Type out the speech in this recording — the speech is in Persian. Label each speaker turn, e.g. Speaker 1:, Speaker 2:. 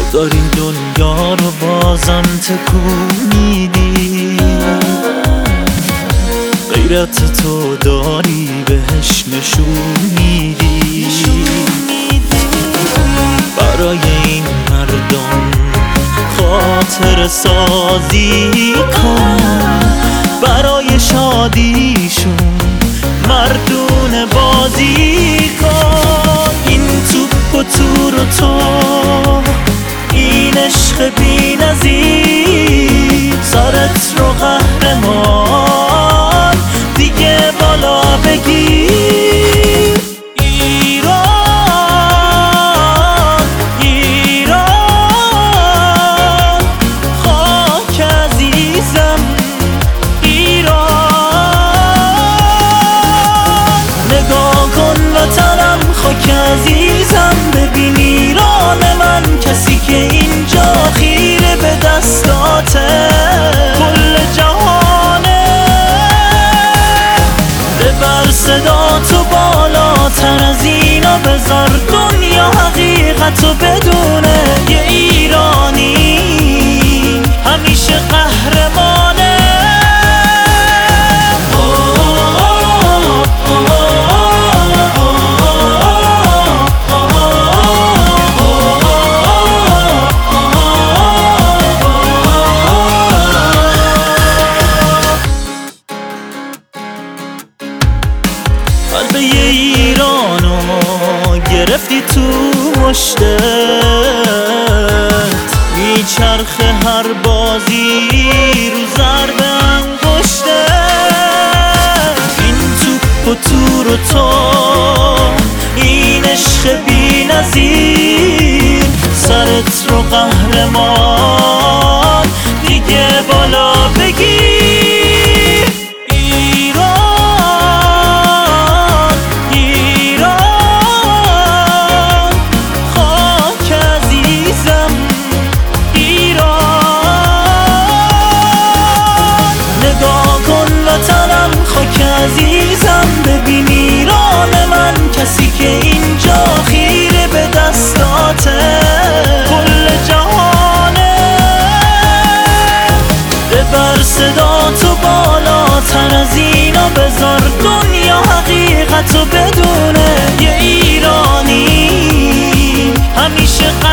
Speaker 1: داری دنیا رو بازم تکون میدی، غیرت تو داری بهش نشون میدی. برای این مردم خاطر سازی کن، برای شادیشون مردون بازی کن. این توپ و تور و تو، این عشق بی نظیر، سرت رو قهرمان دیگه بالا بگیر. ایران ایران خاک عزیزم، ایران نگاه کن وطنم خاک عزیزم، ببین ایران من، کسی که اینجا خیره به دستاته کل جهانه. ببر صدا تو بالاتر از اینا، بذار دنیا حقیقتو بدونه، یه ایرانی همیشه قهرمانه. قلب ایرانو گرفتی تو مشتت، میچرخه هر بازی رو ضرب انگشتت. این توپ و تور و تو، این عشق بی نظیر، سرت رو قهرمان دیگه بالا بگیر. عزیزم ببین ایران من، کسی که اینجا خیره به دستاته کل جهانه. ببر صدا تو بالاتر از اینا، بذار دنیا حقیقتو بدونه، یه ایرانی همیشه